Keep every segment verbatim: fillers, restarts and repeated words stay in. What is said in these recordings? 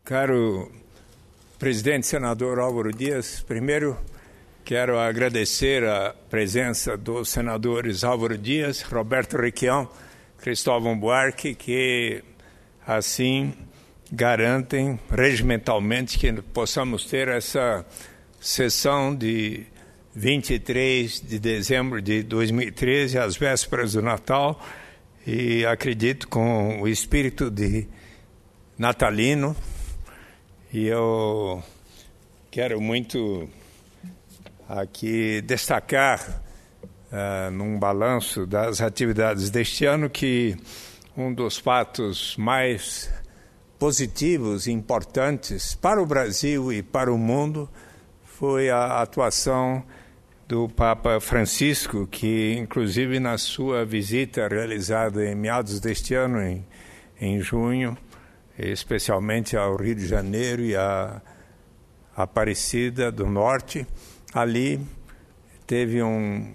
Caro presidente senador Álvaro Dias, primeiro quero agradecer a presença dos senadores Álvaro Dias, Roberto Requião, Cristóvão Buarque, que assim garantem regimentalmente que possamos ter essa sessão de vinte e três de dezembro de dois mil e treze, às vésperas do Natal, e acredito com o espírito de natalino. E eu quero muito aqui destacar, uh, num balanço das atividades deste ano, que um dos fatos mais positivos e importantes para o Brasil e para o mundo foi a atuação do Papa Francisco, que inclusive na sua visita realizada em meados deste ano, em, em junho, especialmente ao Rio de Janeiro e a Aparecida do Norte, ali teve um,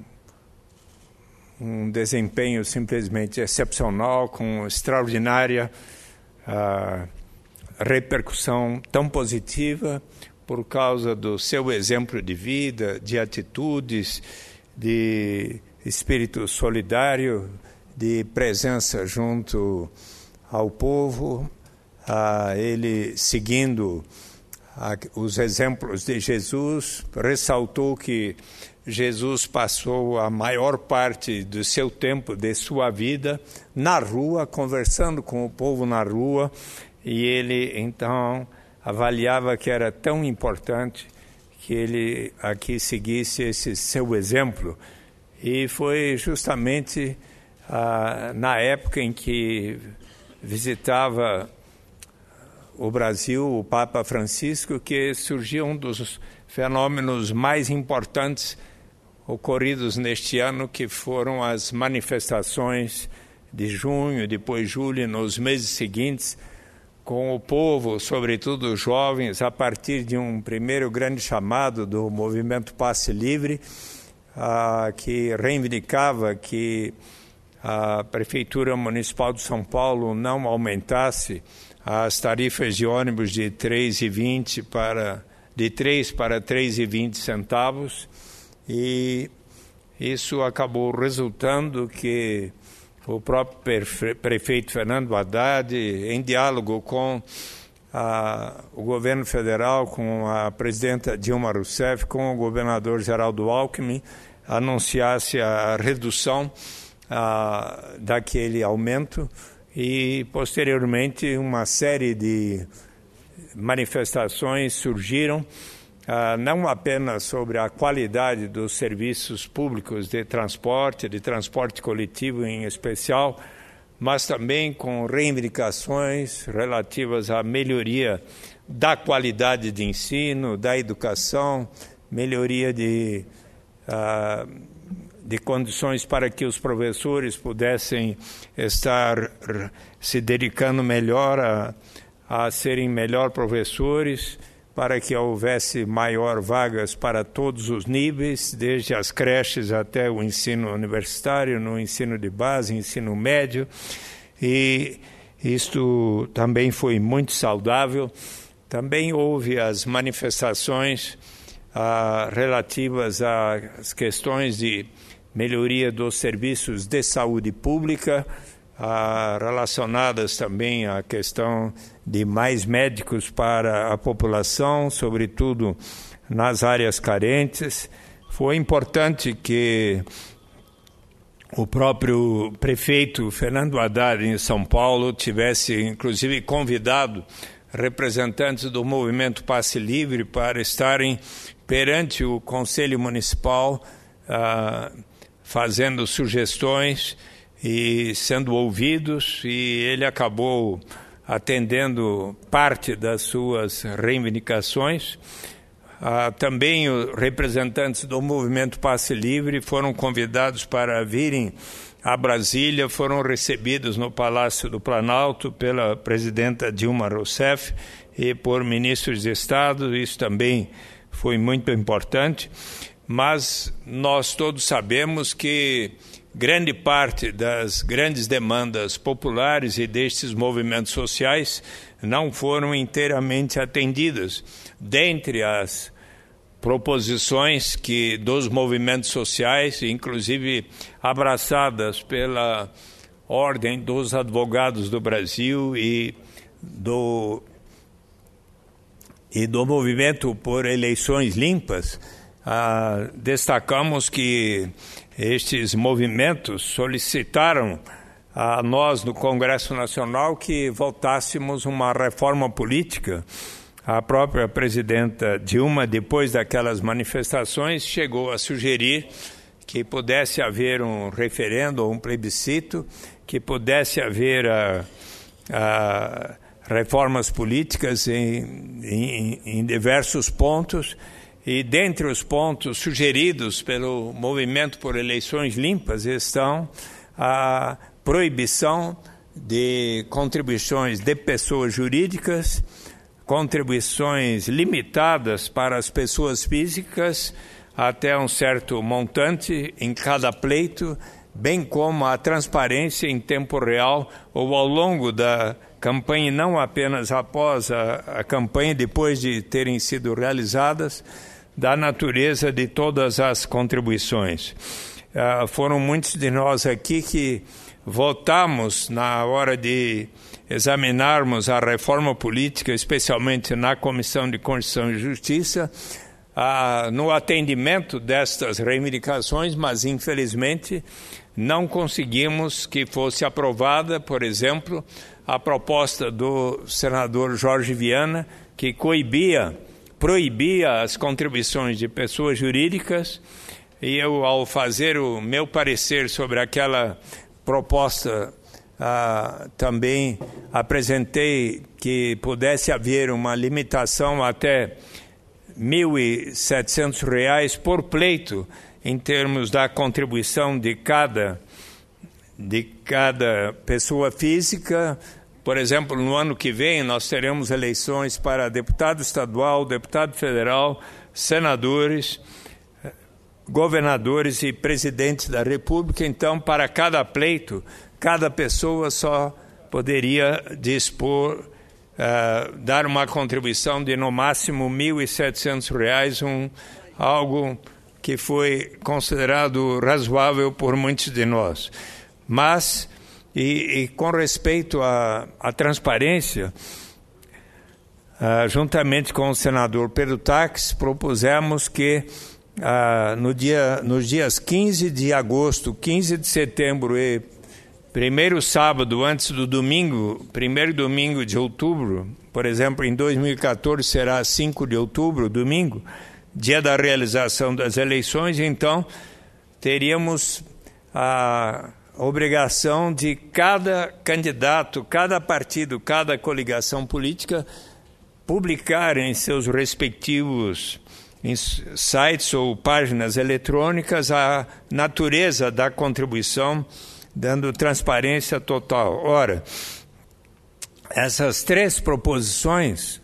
um desempenho simplesmente excepcional, com extraordinária uh, repercussão tão positiva, por causa do seu exemplo de vida, de atitudes, de espírito solidário, de presença junto ao povo, a ele seguindo a, os exemplos de Jesus. Ressaltou que Jesus passou a maior parte do seu tempo, de sua vida, na rua, conversando com o povo na rua, e ele então avaliava que era tão importante que ele aqui seguisse esse seu exemplo. E foi justamente ah, na época em que visitava o Brasil o Papa Francisco que surgiu um dos fenômenos mais importantes ocorridos neste ano, que foram as manifestações de junho, depois julho, nos meses seguintes, com o povo, sobretudo os jovens, a partir de um primeiro grande chamado do movimento Passe Livre, ah, que reivindicava que a Prefeitura Municipal de São Paulo não aumentasse as tarifas de ônibus de três reais e vinte para de três para três reais e vinte centavos, e isso acabou resultando que o próprio prefeito Fernando Haddad, em diálogo com a, o governo federal, com a presidenta Dilma Rousseff, com o governador Geraldo Alckmin, anunciasse a redução a, daquele aumento, e posteriormente uma série de manifestações surgiram, Uh, não apenas sobre a qualidade dos serviços públicos de transporte, de transporte coletivo em especial, mas também com reivindicações relativas à melhoria da qualidade de ensino, da educação, melhoria de, uh, de condições para que os professores pudessem estar se dedicando melhor a, a serem melhor professores, para que houvesse maior vagas para todos os níveis, desde as creches até o ensino universitário, no ensino de base, ensino médio, e isto também foi muito saudável. Também houve as manifestações ah, relativas às questões de melhoria dos serviços de saúde pública, ah, relacionadas também à questão de mais médicos para a população, sobretudo nas áreas carentes. Foi importante que o próprio prefeito Fernando Haddad, em São Paulo, tivesse inclusive convidado representantes do movimento Passe Livre para estarem perante o Conselho Municipal, ah, fazendo sugestões e sendo ouvidos, e ele acabou atendendo parte das suas reivindicações. Ah, também os representantes do movimento Passe Livre foram convidados para virem a Brasília, foram recebidos no Palácio do Planalto pela presidenta Dilma Rousseff e por ministros de Estado. Isso também foi muito importante, mas nós todos sabemos que grande parte das grandes demandas populares e destes movimentos sociais não foram inteiramente atendidas. Dentre as proposições que dos movimentos sociais, inclusive abraçadas pela Ordem dos Advogados do Brasil e do, e do Movimento por Eleições Limpas, ah, destacamos que estes movimentos solicitaram a nós no Congresso Nacional que votássemos uma reforma política. A própria presidenta Dilma, depois daquelas manifestações, chegou a sugerir que pudesse haver um referendo ou um plebiscito, que pudesse haver a, a reformas políticas em, em, em diversos pontos, e dentre os pontos sugeridos pelo Movimento por Eleições Limpas estão a proibição de contribuições de pessoas jurídicas, contribuições limitadas para as pessoas físicas até um certo montante em cada pleito, bem como a transparência em tempo real ou ao longo da campanha, não apenas após a, a campanha, depois de terem sido realizadas, da natureza de todas as contribuições. Uh, foram muitos de nós aqui que votamos na hora de examinarmos a reforma política, especialmente na Comissão de Constituição e Justiça, uh, no atendimento destas reivindicações, mas infelizmente não conseguimos que fosse aprovada, por exemplo, a proposta do senador Jorge Viana, que coibia, proibia as contribuições de pessoas jurídicas, e eu, ao fazer o meu parecer sobre aquela proposta, ah, também apresentei que pudesse haver uma limitação até mil e setecentos reais por pleito, em termos da contribuição de cada, de cada pessoa física. Por exemplo, no ano que vem nós teremos eleições para deputado estadual, deputado federal, senadores, governadores e presidentes da República. Então, para cada pleito, cada pessoa só poderia dispor, uh, dar uma contribuição de no máximo mil e setecentos reais, um, algo que foi considerado razoável por muitos de nós. Mas, e, e com respeito à, à transparência, uh, juntamente com o senador Pedro Taques, propusemos que uh, no dia, nos dias quinze de agosto, quinze de setembro e primeiro sábado antes do domingo, primeiro domingo de outubro, por exemplo, em dois mil e quatorze será cinco de outubro, domingo, dia da realização das eleições, então teríamos a obrigação de cada candidato, cada partido, cada coligação política publicar em seus respectivos sites ou páginas eletrônicas a natureza da contribuição, dando transparência total. Ora, essas três proposições,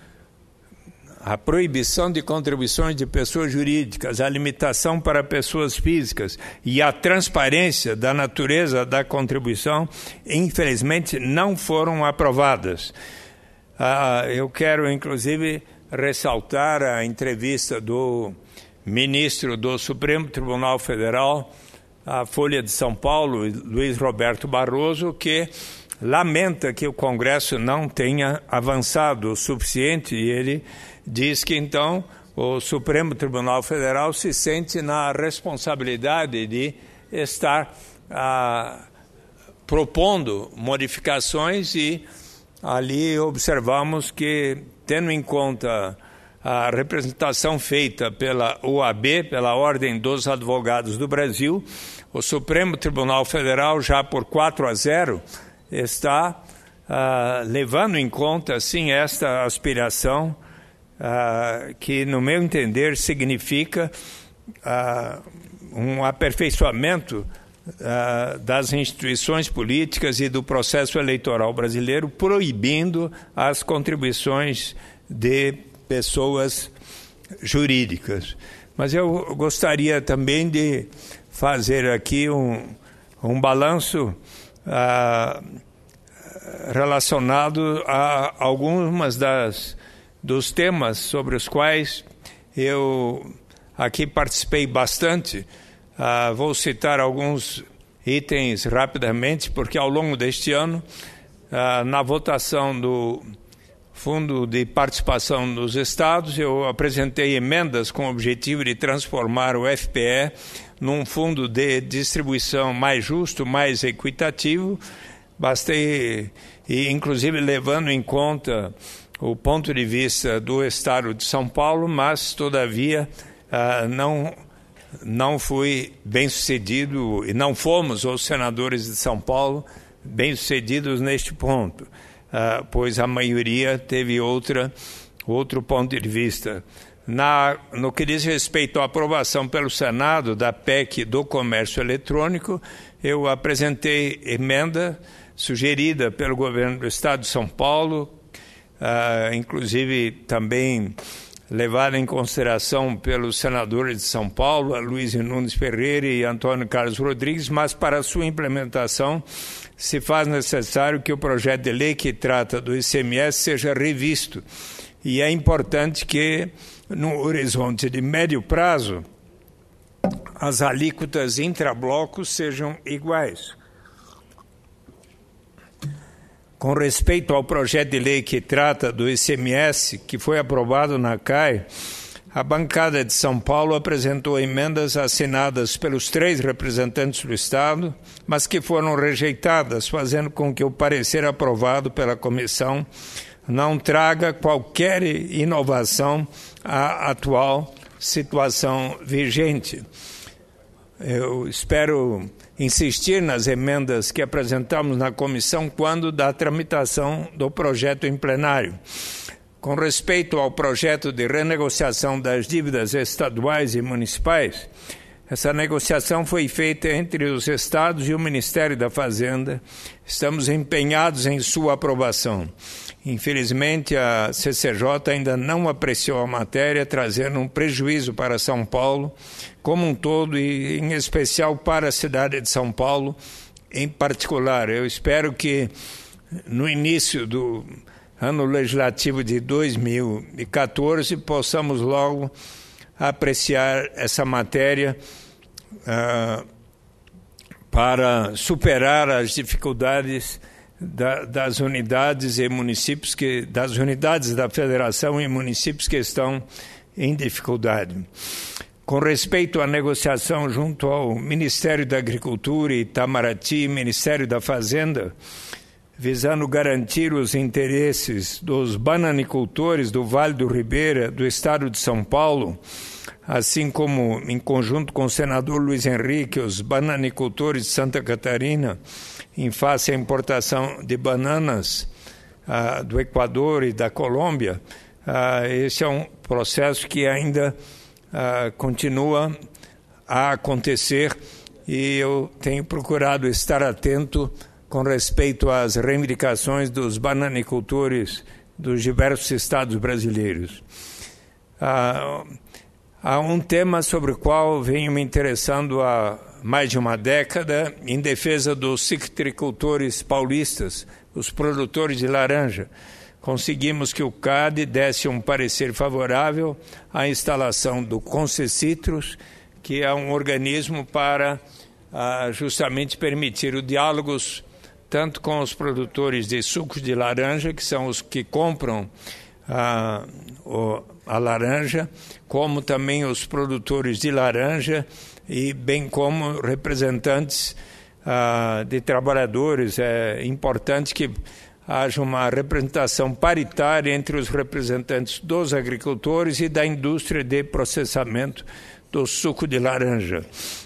a proibição de contribuições de pessoas jurídicas, a limitação para pessoas físicas e a transparência da natureza da contribuição, infelizmente não foram aprovadas. Ah, eu quero, inclusive, ressaltar a entrevista do ministro do Supremo Tribunal Federal, a Folha de São Paulo, Luiz Roberto Barroso, que lamenta que o Congresso não tenha avançado o suficiente, e ele diz que, então, o Supremo Tribunal Federal se sente na responsabilidade de estar ah, propondo modificações, e ali observamos que, tendo em conta a representação feita pela O A B, pela Ordem dos Advogados do Brasil, o Supremo Tribunal Federal, já por quatro a zero, está ah, levando em conta, sim, esta aspiração, Uh, que, no meu entender, significa uh, um aperfeiçoamento uh, das instituições políticas e do processo eleitoral brasileiro, proibindo as contribuições de pessoas jurídicas. Mas eu gostaria também de fazer aqui um um balanço ah, relacionado a algumas das dos temas sobre os quais eu aqui participei bastante. Ah, vou citar alguns itens rapidamente, porque ao longo deste ano, ah, na votação do Fundo de Participação dos Estados, eu apresentei emendas com o objetivo de transformar o F P E num fundo de distribuição mais justo, mais equitativo, bastei, e inclusive levando em conta o ponto de vista do Estado de São Paulo, mas, todavia, ah, não, não fui bem-sucedido, e não fomos, os senadores de São Paulo, bem-sucedidos neste ponto. Uh, pois a maioria teve outra, outro ponto de vista. Na, no que diz respeito à aprovação pelo Senado da P E C do comércio eletrônico, eu apresentei emenda sugerida pelo governo do Estado de São Paulo, uh, inclusive também levada em consideração pelos senadores de São Paulo, Luiz Nunes Ferreira e Antônio Carlos Rodrigues, mas para sua implementação se faz necessário que o projeto de lei que trata do I C M S seja revisto. E é importante que, no horizonte de médio prazo, as alíquotas intrablocos sejam iguais. Com respeito ao projeto de lei que trata do I C M S, que foi aprovado na C A I, a bancada de São Paulo apresentou emendas assinadas pelos três representantes do Estado, mas que foram rejeitadas, fazendo com que o parecer aprovado pela comissão não traga qualquer inovação à atual situação vigente. Eu espero insistir nas emendas que apresentamos na comissão quando da tramitação do projeto em plenário. Com respeito ao projeto de renegociação das dívidas estaduais e municipais, essa negociação foi feita entre os estados e o Ministério da Fazenda. Estamos empenhados em sua aprovação. Infelizmente, a C C J ainda não apreciou a matéria, trazendo um prejuízo para São Paulo como um todo e, em especial, para a cidade de São Paulo em particular. Eu espero que, no início do ano legislativo de dois mil e quatorze, possamos logo apreciar essa matéria uh, para superar as dificuldades da, das unidades e municípios que das unidades da federação e municípios que estão em dificuldade. Com respeito à negociação junto ao Ministério da Agricultura, Itamaraty e Ministério da Fazenda, visando garantir os interesses dos bananicultores do Vale do Ribeira, do Estado de São Paulo, assim como, em conjunto com o senador Luiz Henrique, os bananicultores de Santa Catarina, em face à importação de bananas ah, do Equador e da Colômbia. Ah, esse é um processo que ainda ah, continua a acontecer e eu tenho procurado estar atento com respeito às reivindicações dos bananicultores dos diversos estados brasileiros. Ah, há um tema sobre o qual venho me interessando há mais de uma década, em defesa dos citricultores paulistas, os produtores de laranja. Conseguimos que o C A D desse um parecer favorável à instalação do Concecitros, que é um organismo para ah, justamente permitir o diálogo tanto com os produtores de sucos de laranja, que são os que compram a, a laranja, como também os produtores de laranja e bem como representantes uh, de trabalhadores. É importante que haja uma representação paritária entre os representantes dos agricultores e da indústria de processamento do suco de laranja.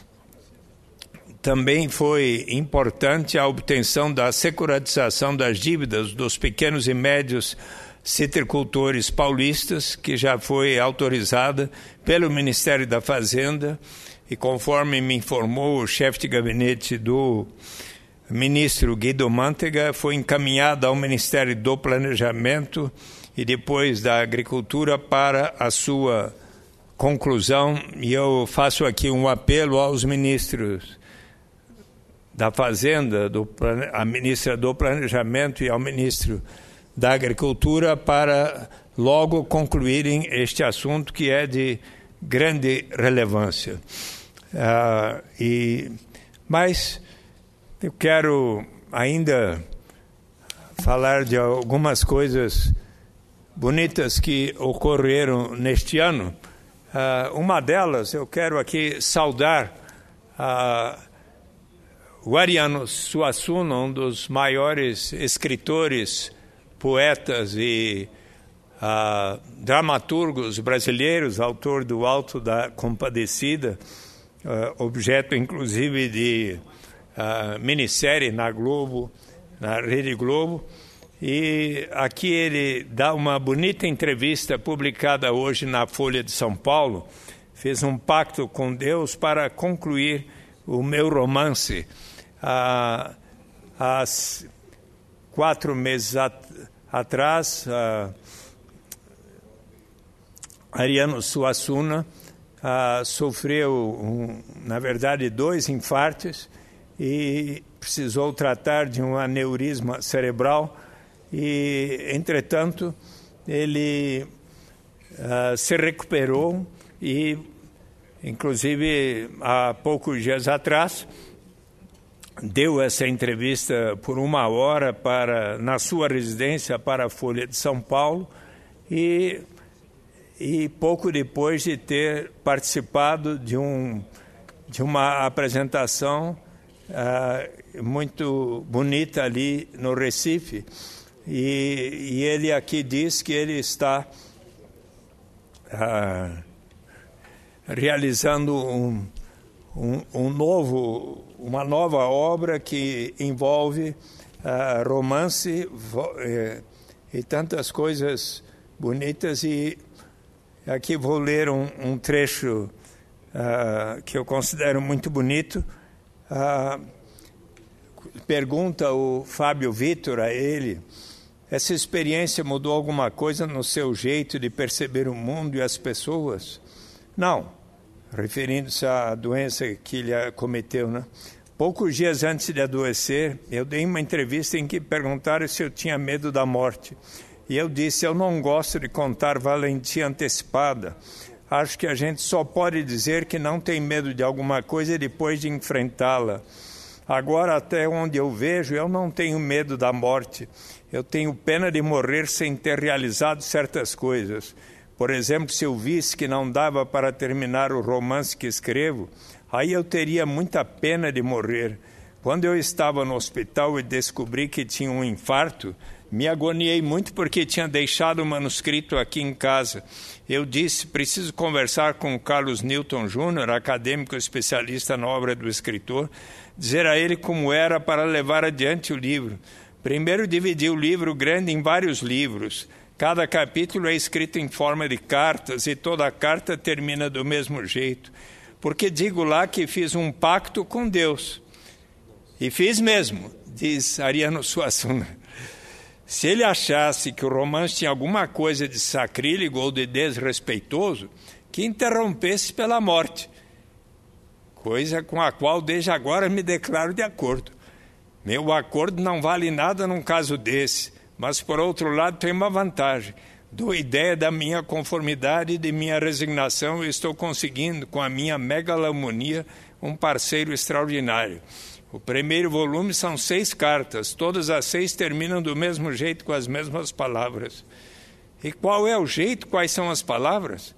Também foi importante a obtenção da securitização das dívidas dos pequenos e médios citricultores paulistas, que já foi autorizada pelo Ministério da Fazenda e, conforme me informou o chefe de gabinete do ministro Guido Mantega, foi encaminhada ao Ministério do Planejamento e depois da Agricultura para a sua conclusão. E eu faço aqui um apelo aos ministros da Fazenda, do, a ministra do Planejamento e ao ministro da Agricultura para logo concluírem este assunto que é de grande relevância. Uh, e, mas eu quero ainda falar de algumas coisas bonitas que ocorreram neste ano. Uh, uma delas, eu quero aqui saudar uh, o Ariano Suassuna, um dos maiores escritores, poetas e uh, dramaturgos brasileiros, autor do Alto da Compadecida, uh, objeto inclusive de uh, minissérie na Globo, na Rede Globo. E aqui ele dá uma bonita entrevista publicada hoje na Folha de São Paulo. Fez um pacto com Deus para concluir o meu romance. Ah, há quatro meses at atrás, ah, Ariano Suassuna ah, sofreu, um, na verdade, dois infartos e precisou tratar de um aneurisma cerebral. E, entretanto, ele uh, se recuperou e, inclusive, há poucos dias atrás, deu essa entrevista por uma hora para, na sua residência para a Folha de São Paulo e, e pouco depois de ter participado de, um, de uma apresentação uh, muito bonita ali no Recife. E, e ele aqui diz que ele está ah, realizando um, um, um novo, uma nova obra que envolve ah, romance eh, e tantas coisas bonitas. E aqui vou ler um, um trecho ah, que eu considero muito bonito. Ah, pergunta o Fábio Vitor a ele: essa experiência mudou alguma coisa no seu jeito de perceber o mundo e as pessoas? Não, referindo-se à doença que ele acometeu, né? Poucos dias antes de adoecer, eu dei uma entrevista em que perguntaram se eu tinha medo da morte. E eu disse: eu não gosto de contar valentia antecipada. Acho que a gente só pode dizer que não tem medo de alguma coisa depois de enfrentá-la. Agora, até onde eu vejo, eu não tenho medo da morte. Eu tenho pena de morrer sem ter realizado certas coisas. Por exemplo, se eu visse que não dava para terminar o romance que escrevo, aí eu teria muita pena de morrer. Quando eu estava no hospital e descobri que tinha um infarto, me agoniei muito porque tinha deixado o manuscrito aqui em casa. Eu disse: preciso conversar com o Carlos Newton Júnior, acadêmico especialista na obra do escritor, dizer a ele como era para levar adiante o livro. Primeiro, dividi o livro grande em vários livros. Cada capítulo é escrito em forma de cartas e toda a carta termina do mesmo jeito. Porque digo lá que fiz um pacto com Deus. E fiz mesmo, diz Ariano Suassuna. Se ele achasse que o romance tinha alguma coisa de sacrílego ou de desrespeitoso, que interrompesse pela morte. Coisa com a qual desde agora me declaro de acordo. Meu acordo não vale nada num caso desse, mas por outro lado tem uma vantagem. Dou ideia da minha conformidade e de minha resignação e estou conseguindo, com a minha megalomonia, um parceiro extraordinário. O primeiro volume são seis cartas, todas as seis terminam do mesmo jeito, com as mesmas palavras. E qual é o jeito, quais são as palavras?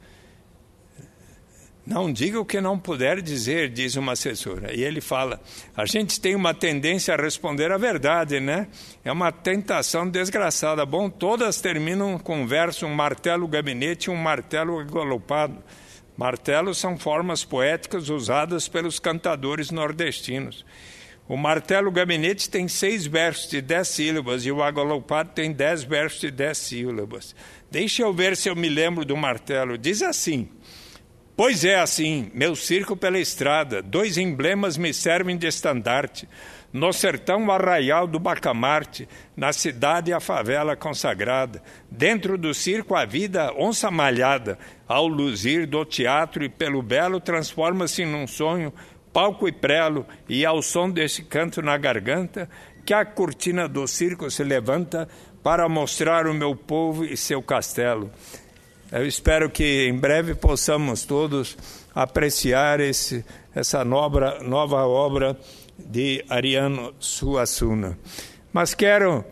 Não diga o que não puder dizer, diz uma assessora. E ele fala: a gente tem uma tendência a responder a verdade, né? É uma tentação desgraçada. Bom, todas terminam com um verso: um martelo gabinete e um martelo agolopado. Martelos são formas poéticas usadas pelos cantadores nordestinos. O martelo gabinete tem seis versos de dez sílabas e o agolopado tem dez versos de dez sílabas. Deixa eu ver se eu me lembro do martelo. Diz assim: pois é assim, meu circo pela estrada, dois emblemas me servem de estandarte. No sertão o arraial do Bacamarte, na cidade a favela consagrada. Dentro do circo a vida onça malhada, ao luzir do teatro e pelo belo transforma-se num sonho palco e prelo, e ao som desse canto na garganta, que a cortina do circo se levanta para mostrar o meu povo e seu castelo. Eu espero que em breve possamos todos apreciar esse, essa nova, nova obra de Ariano Suassuna. Mas quero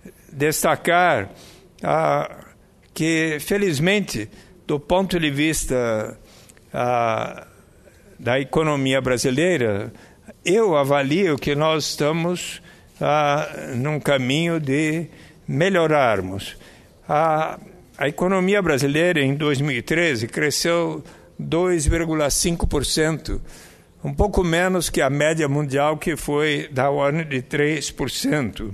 destacar ah, que, felizmente, do ponto de vista ah, da economia brasileira, eu avalio que nós estamos ah, num caminho de melhorarmos. A, a economia brasileira, em dois mil e treze, cresceu dois vírgula cinco por cento, um pouco menos que a média mundial, que foi da ordem de três por cento.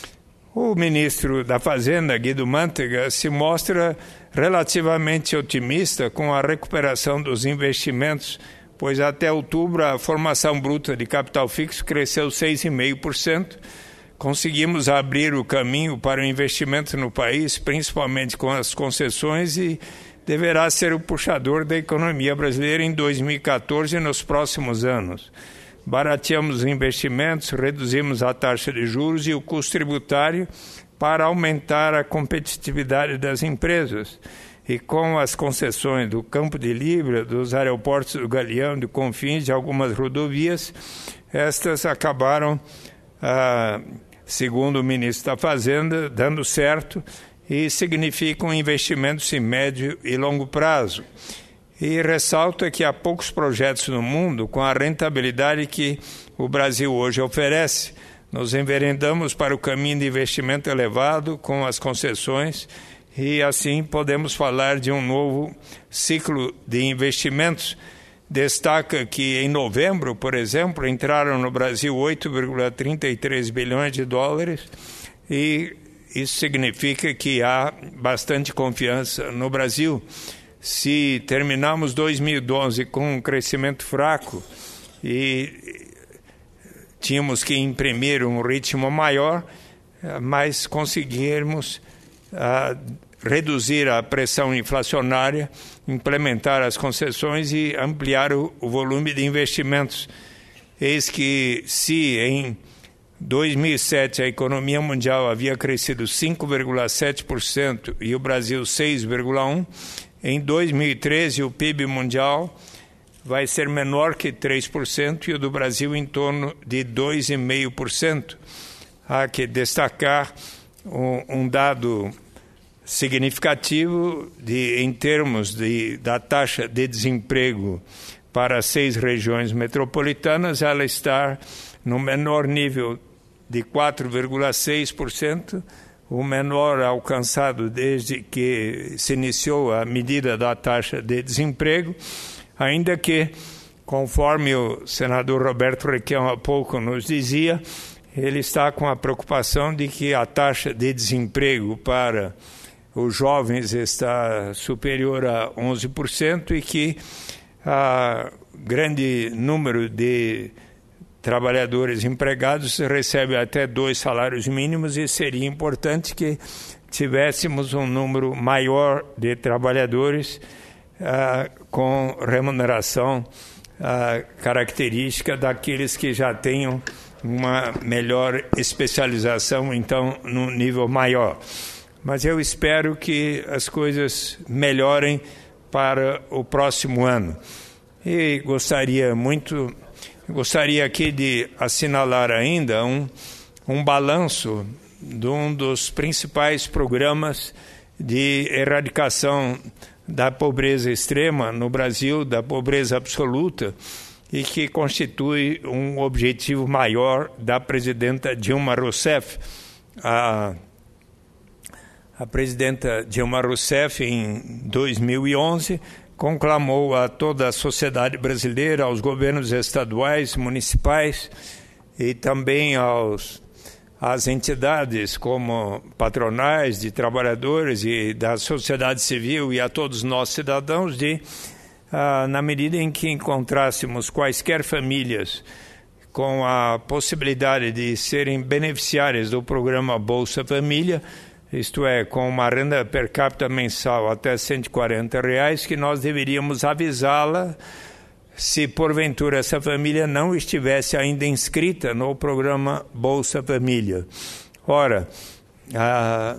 O ministro da Fazenda, Guido Mantega, se mostra relativamente otimista com a recuperação dos investimentos, pois até outubro a formação bruta de capital fixo cresceu seis vírgula cinco por cento. Conseguimos abrir o caminho para o investimento no país, principalmente com as concessões, e deverá ser o puxador da economia brasileira em dois mil e quatorze e nos próximos anos. Barateamos os investimentos, reduzimos a taxa de juros e o custo tributário para aumentar a competitividade das empresas. E com as concessões do Campo de Libra, dos aeroportos do Galeão, de Confins, de algumas rodovias, estas acabaram, ah, segundo o ministro da Fazenda, dando certo, e significam investimentos em médio e longo prazo. E ressalta que há poucos projetos no mundo com a rentabilidade que o Brasil hoje oferece. Nos enveredamos para o caminho de investimento elevado com as concessões e assim podemos falar de um novo ciclo de investimentos. Destaca que em novembro, por exemplo, entraram no Brasil oito vírgula trinta e três bilhões de dólares e isso significa que há bastante confiança no Brasil. Se terminamos dois mil e doze com um crescimento fraco e tínhamos que imprimir um ritmo maior, mas conseguirmos uh, reduzir a pressão inflacionária, implementar as concessões e ampliar o, o volume de investimentos. Eis que se em dois mil e sete a economia mundial havia crescido cinco vírgula sete por cento e o Brasil seis vírgula um por cento, em dois mil e treze o P I B mundial vai ser menor que três por cento e o do Brasil em torno de dois vírgula cinco por cento. Há que destacar um, um dado significativo de, em termos de, da taxa de desemprego para as seis regiões metropolitanas, ela está no menor nível de quatro vírgula seis por cento, o menor alcançado desde que se iniciou a medida da taxa de desemprego, ainda que, conforme o senador Roberto Requião há pouco nos dizia, ele está com a preocupação de que a taxa de desemprego para os jovens está superior a onze por cento e que a grande número de trabalhadores empregados recebe até dois salários mínimos e seria importante que tivéssemos um número maior de trabalhadores ah, com remuneração ah, característica daqueles que já tenham uma melhor especialização, então, num nível maior. Mas eu espero que as coisas melhorem para o próximo ano. E gostaria muito... Gostaria aqui de assinalar ainda um, um balanço de um dos principais programas de erradicação da pobreza extrema no Brasil, da pobreza absoluta, e que constitui um objetivo maior da presidenta Dilma Rousseff. A, a presidenta Dilma Rousseff, em dois mil e onze, conclamou a toda a sociedade brasileira, aos governos estaduais, municipais e também aos, às entidades como patronais de trabalhadores e da sociedade civil e a todos nós cidadãos de, ah, na medida em que encontrássemos quaisquer famílias com a possibilidade de serem beneficiárias do programa Bolsa Família, isto é, com uma renda per capita mensal até cento e quarenta reais, que nós deveríamos avisá-la se porventura essa família não estivesse ainda inscrita no programa Bolsa Família. Ora, a,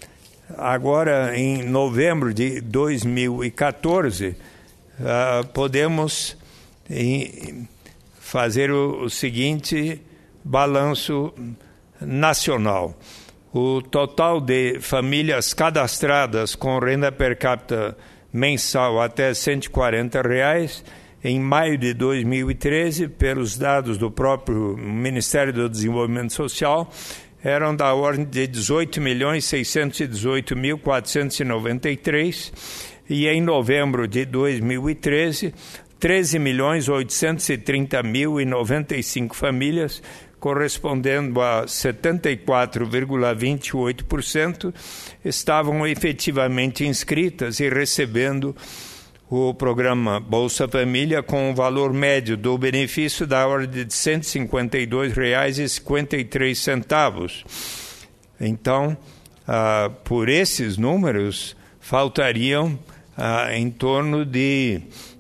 agora em novembro de dois mil e quatorze, a, podemos em, fazer o, o seguinte balanço nacional. O total de famílias cadastradas com renda per capita mensal até cento e quarenta reais, em maio de dois mil e treze, pelos dados do próprio Ministério do Desenvolvimento Social, eram da ordem de dezoito milhões seiscentos e dezoito mil quatrocentos e noventa e três, e em novembro de dois mil e treze, treze milhões oitocentos e trinta mil e noventa e cinco famílias, correspondendo a setenta e quatro vírgula vinte e oito por cento, estavam efetivamente inscritas e recebendo o programa Bolsa Família com o valor médio do benefício da ordem de cento e cinquenta e dois reais e cinquenta e três centavos. Então, ah, por esses números, faltariam ah, em torno de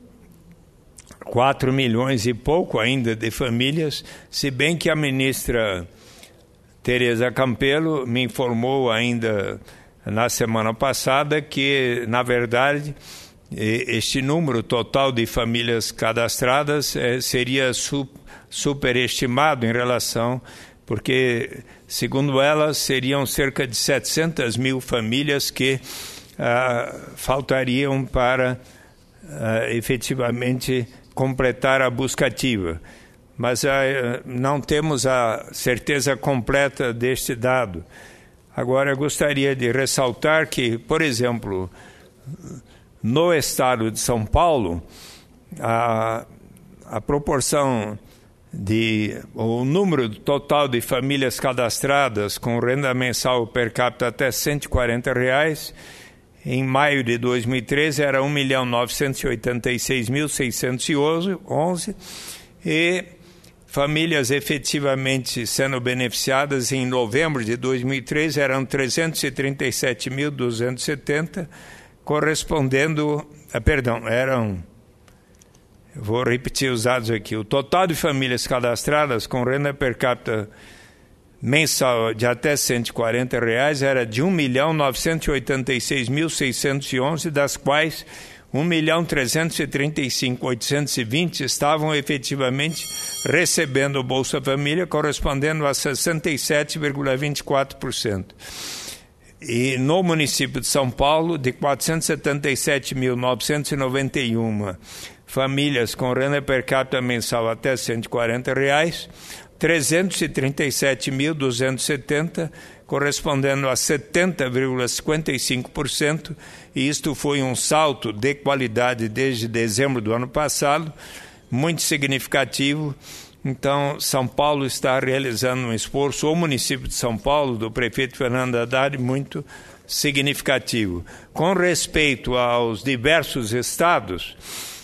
quatro milhões e pouco ainda de famílias, se bem que a ministra Tereza Campelo me informou ainda na semana passada que, na verdade, este número total de famílias cadastradas eh, seria su- superestimado em relação, porque, segundo ela, seriam cerca de setecentas mil famílias que ah, faltariam para ah, efetivamente completar a busca ativa. Mas ah, não temos a certeza completa deste dado. Agora, eu gostaria de ressaltar que, por exemplo, no estado de São Paulo, a, a proporção de, o número total de famílias cadastradas com renda mensal per capita até cento e quarenta reais, em maio de dois mil e treze era um milhão novecentos e oitenta e seis mil seiscentos e onze, e famílias efetivamente sendo beneficiadas em novembro de dois mil e treze eram trezentos e trinta e sete mil duzentos e setenta, correspondendo, ah, perdão, eram, eu vou repetir os dados aqui, o total de famílias cadastradas com renda per capita mensal de até cento e quarenta reais era de um milhão novecentos e oitenta e seis mil seiscentos e onze, das quais um milhão trezentos e trinta e cinco mil oitocentos e vinte estavam efetivamente recebendo o Bolsa Família, correspondendo a sessenta e sete vírgula vinte e quatro por cento. E no município de São Paulo, de quatrocentos e setenta e sete mil novecentos e noventa e um famílias com renda per capita mensal até cento e quarenta reais, trezentos e trinta e sete mil duzentos e setenta, correspondendo a setenta vírgula cinquenta e cinco por cento, e isto foi um salto de qualidade desde dezembro do ano passado, muito significativo. Então, São Paulo está realizando um esforço, o município de São Paulo, do prefeito Fernando Haddad, muito significativo. Com respeito aos diversos estados,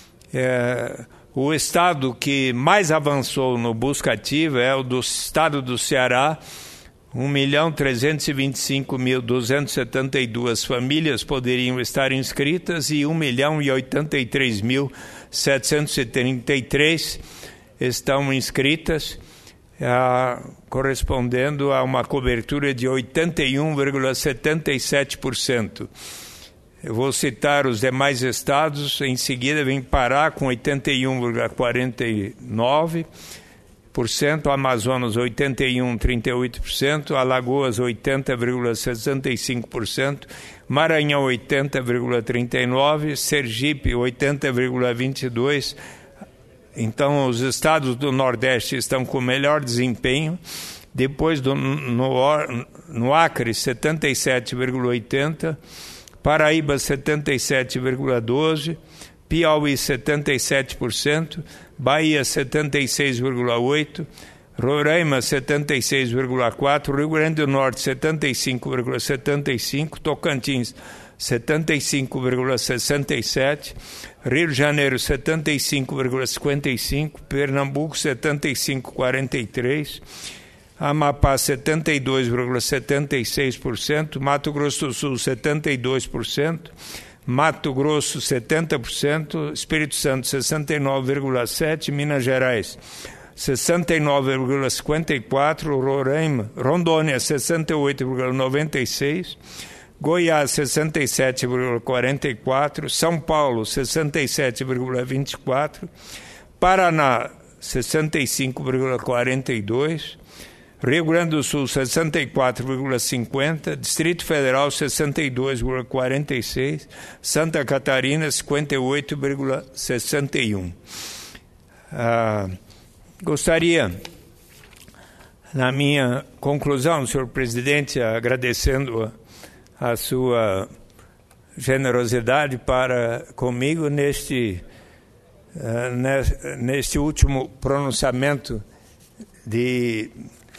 é, o estado que mais avançou no busca ativa é o do estado do Ceará. um milhão trezentos e vinte e cinco mil duzentos e setenta e duas famílias poderiam estar inscritas e um milhão e oitenta e três mil setecentos e trinta e três estão inscritas, ah, correspondendo a uma cobertura de oitenta e um vírgula setenta e sete por cento. Eu vou citar os demais estados, em seguida vem Pará com oitenta e um vírgula quarenta e nove por cento, Amazonas oitenta e um vírgula trinta e oito por cento, Alagoas oitenta vírgula sessenta e cinco por cento, Maranhão oitenta vírgula trinta e nove por cento, Sergipe oitenta vírgula vinte e dois por cento. Então, os estados do Nordeste estão com melhor desempenho. Depois, do, no, no Acre, setenta e sete vírgula oitenta por cento, Paraíba, setenta e sete vírgula doze por cento, Piauí, setenta e sete por cento, Bahia, setenta e seis vírgula oito por cento, Roraima, setenta e seis vírgula quatro por cento, Rio Grande do Norte, setenta e cinco vírgula setenta e cinco por cento, Tocantins, setenta e cinco vírgula sessenta e sete por cento, Rio de Janeiro, setenta e cinco vírgula cinquenta e cinco por cento, Pernambuco, setenta e cinco vírgula quarenta e três por cento, Amapá, setenta e dois vírgula setenta e seis por cento, Mato Grosso do Sul, setenta e dois por cento, Mato Grosso setenta por cento, Espírito Santo sessenta e nove vírgula sete por cento, Minas Gerais sessenta e nove vírgula cinquenta e quatro por cento, Roraima, Rondônia sessenta e oito vírgula noventa e seis por cento, Goiás sessenta e sete vírgula quarenta e quatro por cento, São Paulo sessenta e sete vírgula vinte e quatro por cento, Paraná sessenta e cinco vírgula quarenta e dois por cento, Rio Grande do Sul sessenta e quatro vírgula cinquenta por cento, Distrito Federal sessenta e dois vírgula quarenta e seis por cento, Santa Catarina cinquenta e oito vírgula sessenta e um por cento. Ah, gostaria, na minha conclusão, senhor presidente, agradecendo a a sua generosidade para comigo neste, uh, neste último pronunciamento de,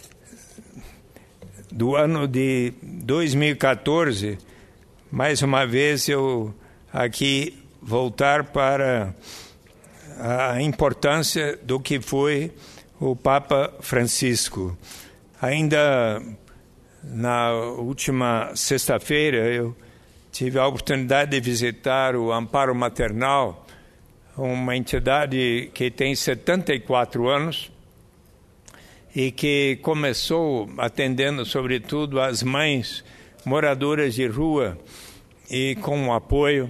do ano de dois mil e quatorze. Mais uma vez eu aqui voltar para a importância do que foi o Papa Francisco. Ainda na última sexta-feira, eu tive a oportunidade de visitar o Amparo Maternal, uma entidade que tem setenta e quatro anos e que começou atendendo, sobretudo, as mães moradoras de rua e com o apoio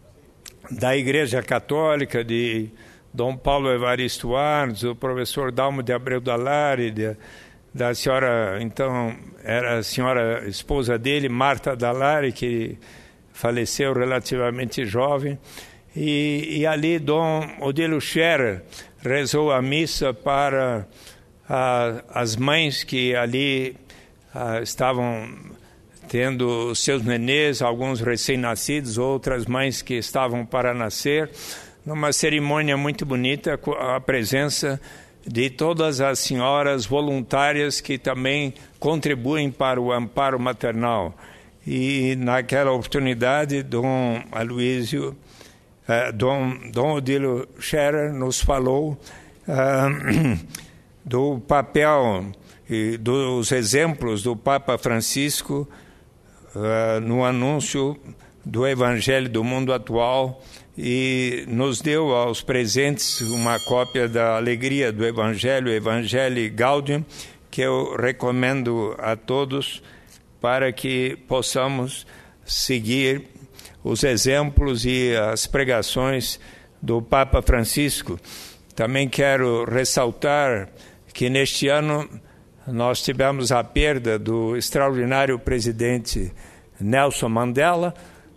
da Igreja Católica, de Dom Paulo Evaristo Arnes, o professor Dalmo de Abreu Dallari, de da senhora, então, era a senhora esposa dele, Marta Dallari, que faleceu relativamente jovem, e, e ali Dom Odilo Scherer rezou a missa para a, as mães que ali a, estavam tendo seus nenês, alguns recém-nascidos, outras mães que estavam para nascer, numa cerimônia muito bonita, com a presença de todas as senhoras voluntárias que também contribuem para o amparo maternal. E naquela oportunidade, Dom Aloísio, eh, Dom, Dom Odilo Scherer nos falou uh, do papel e dos exemplos do Papa Francisco uh, no anúncio do Evangelho do mundo atual, e nos deu aos presentes uma cópia da Alegria do Evangelho, Evangelii Gaudium, que eu recomendo a todos para que possamos seguir os exemplos e as pregações do Papa Francisco. Também quero ressaltar que neste ano nós tivemos a perda do extraordinário presidente Nelson Mandela,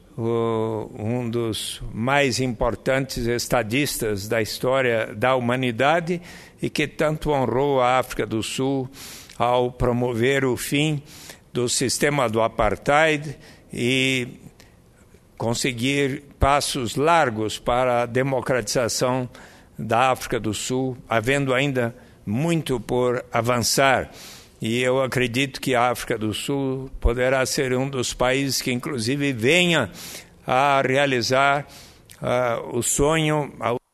um dos mais importantes estadistas da história da humanidade e que tanto honrou a África do Sul ao promover o fim do sistema do apartheid e conseguir passos largos para a democratização da África do Sul, havendo ainda muito por avançar. E eu acredito que a África do Sul poderá ser um dos países que, inclusive, venha a realizar uh, o sonho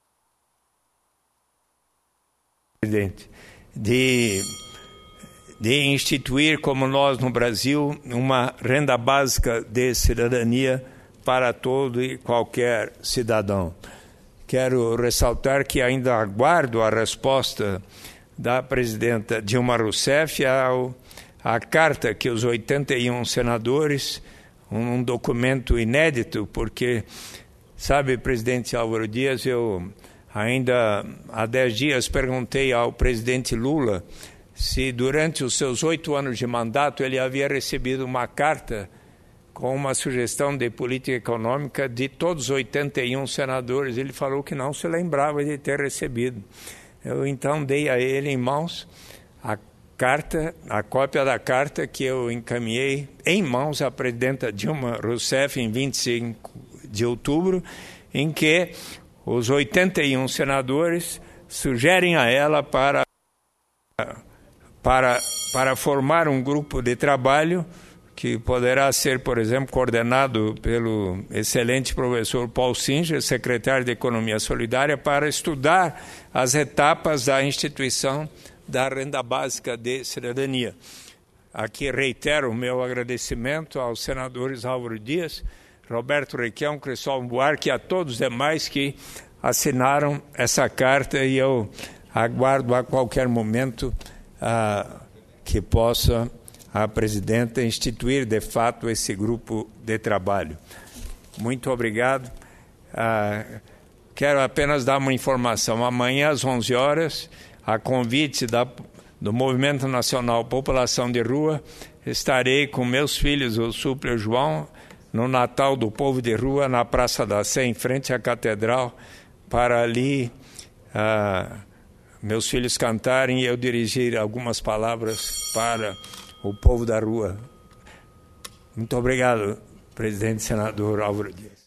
de, de instituir, como nós no Brasil, uma renda básica de cidadania para todo e qualquer cidadão. Quero ressaltar que ainda aguardo a resposta da presidenta Dilma Rousseff ao, à carta que os oitenta e um senadores, um documento inédito, porque, sabe, presidente Álvaro Dias, eu ainda há dez dias perguntei ao presidente Lula se durante os seus oito anos de mandato ele havia recebido uma carta com uma sugestão de política econômica de todos os oitenta e um senadores. Ele falou que não se lembrava de ter recebido. Eu então dei a ele em mãos a carta, a cópia da carta que eu encaminhei em mãos à presidenta Dilma Rousseff em vinte e cinco de outubro, em que os oitenta e um senadores sugerem a ela para, para, para formar um grupo de trabalho que poderá ser, por exemplo, coordenado pelo excelente professor Paul Singer, secretário de Economia Solidária, para estudar as etapas da instituição da renda básica de cidadania. Aqui reitero o meu agradecimento aos senadores Álvaro Dias, Roberto Requião, Cristóvão Buarque e a todos os demais que assinaram essa carta, e eu aguardo a qualquer momento ah, que possa a presidenta instituir de fato esse grupo de trabalho. Muito obrigado. Ah, quero apenas dar uma informação. Amanhã às onze horas, a convite da, do Movimento Nacional População de Rua, estarei com meus filhos, o Súplio e o João, no Natal do Povo de Rua, na Praça da Sé, em frente à Catedral, para ali ah, meus filhos cantarem e eu dirigir algumas palavras para o povo da rua. Muito obrigado, presidente senador Álvaro Dias.